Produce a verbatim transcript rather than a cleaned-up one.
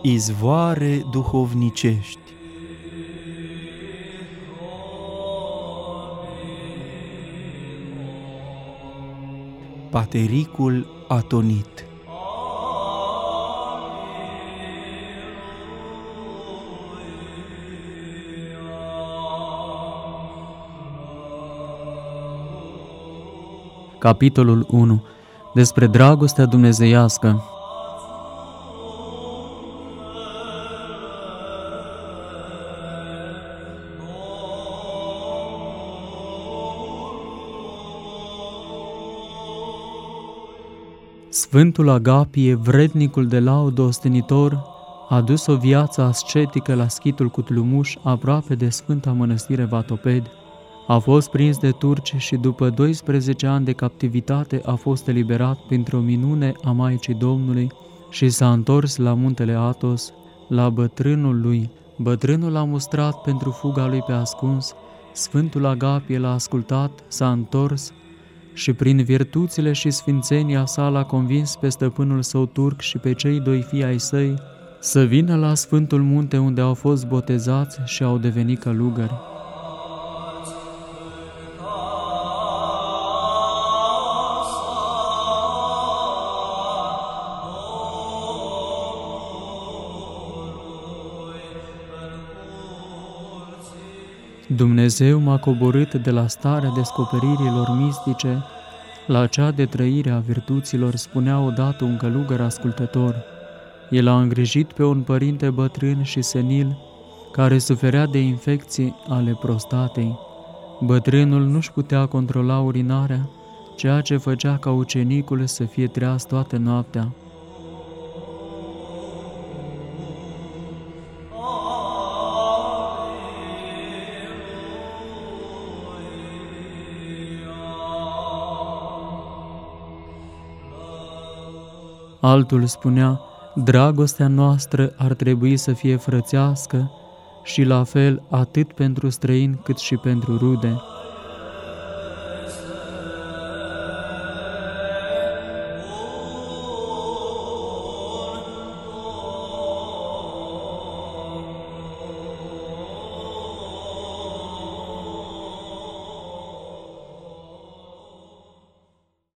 Izvoare duhovnicești. Patericul atonit. Capitolul unu. Despre dragostea dumnezeiască. Sfântul Agapie, vrednicul de laudă ostenitor, a dus o viață ascetică la schitul Cutlumuș, aproape de Sfânta Mănăstire Vatoped. A fost prins de turci și după doisprezece ani de captivitate a fost eliberat printr-o minune a Maicii Domnului și s-a întors la muntele Athos, la bătrânul lui. Bătrânul l-a mustrat pentru fuga lui pe ascuns, Sfântul Agapie l-a ascultat, s-a întors și prin virtuțile și sfințenia sa l-a convins pe stăpânul său turc și pe cei doi fii ai săi să vină la Sfântul Munte unde au fost botezați și au devenit călugări. Dumnezeu m-a coborât de la starea descoperirilor mistice la cea de trăire a virtuților, spunea odată un călugăr ascultător. El a îngrijit pe un părinte bătrân și senil care suferea de infecții ale prostatei. Bătrânul nu-și putea controla urinarea, ceea ce făcea ca ucenicul să fie treaz toată noaptea. Altul spunea, dragostea noastră ar trebui să fie frățească și la fel atât pentru străini cât și pentru rude.